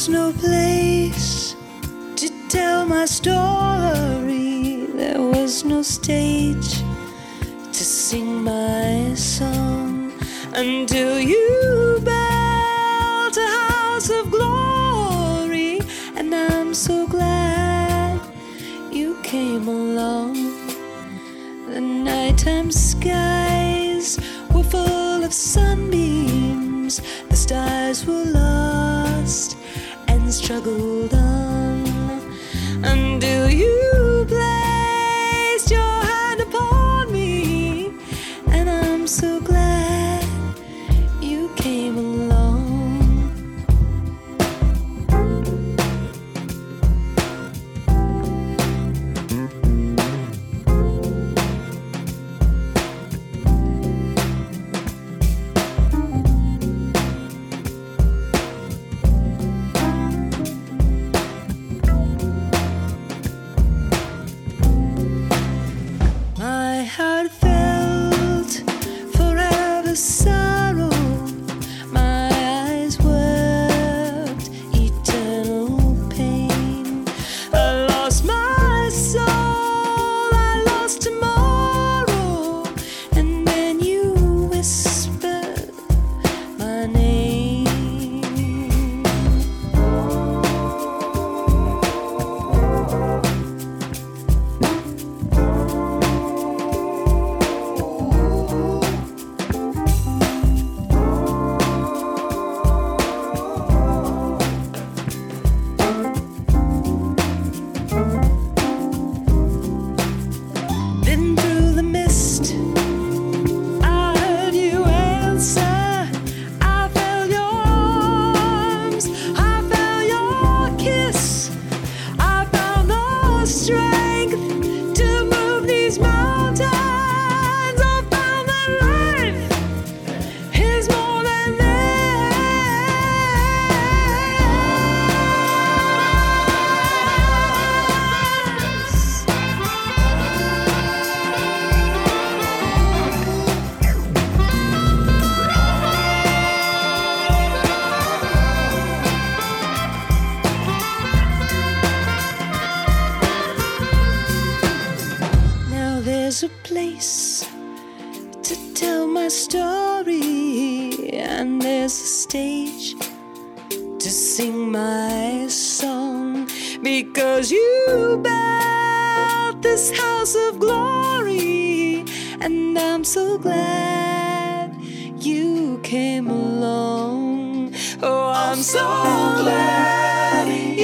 was no place to tell my story. There was no stage to sing my song until you built a house of glory. And I'm so glad you came along. The nighttime skies were full of sunbeams. The stars were lost and struggled on until you placed your hand upon me. And I'm so glad you came along. My heart felt forever sorrow. My eyes wept eternal pain. I lost my soul, I lost tomorrow. And then you whispered my name. Then through the mist, I heard you answer. I felt your arms, I felt your kiss. I found the strength to move these mountains. I found that life is more than Now there's a place to tell my story, and there's a stage to sing my song, because you built this house of glory. And I'm so glad you came along. Oh, I'm so glad